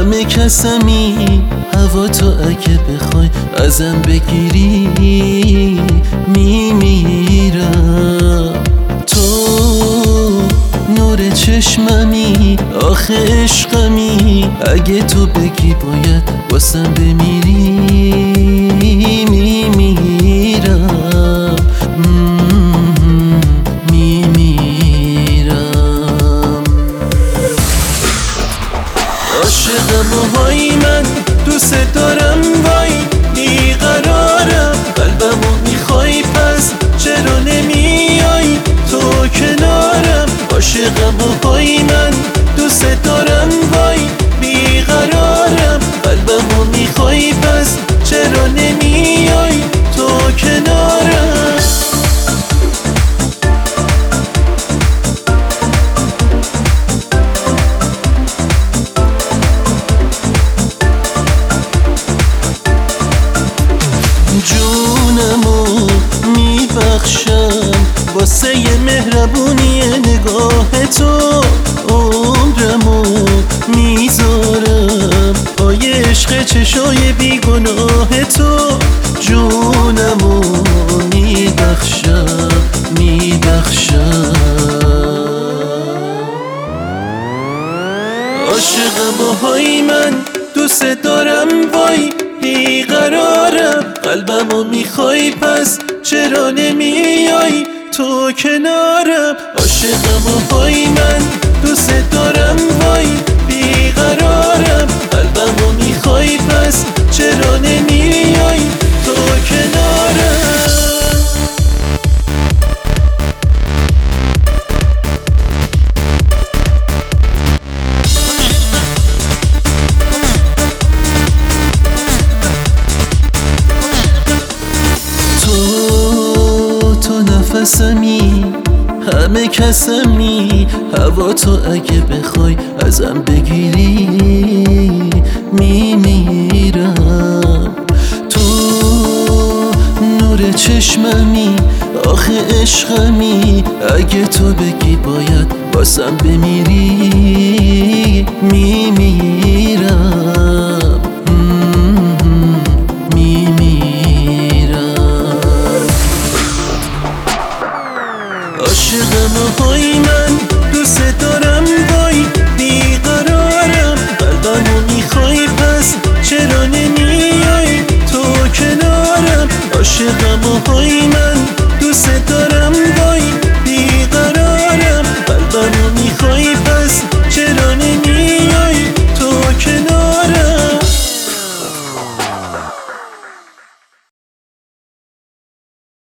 همه کسمی هوا تو اگه بخوای ازم بگیری میمیرم. تو نور چشممی آخه عشقمی، اگه تو بگی باید واسم بمیری میمیرم میمیرم. عاشقم و های من دوست دارم وای بیقرارم، قلبمو میخوای پس چرا نمیای تو کنارم. عاشقم و های من دوست دارم وای بیقرارم، قلبمو میخوای پس چرا نمیای تو کنارم. جونمو میبخشم واسه مهربونی نگاه تو، عمرمو میذارم پای عشق چشای بیگناه تو. جونمو میبخشم عاشقم و های من دوست دارم وای بیقرارم، قلبمو میخوای پس چرا نمیای تو کنارم. عاشقم و های من دوست دارم وای بیقرارم، قلبمو میخوای پس چرا نمیای تو کنارم. تو نفسمی همه کسمی، هوا تو اگه بخوای ازم بگیری میمیرم. تو نور چشممی آخه عشقمی، اگه تو بگی باید واسم بمیری میمیرم عاشقم و های من دوست دارم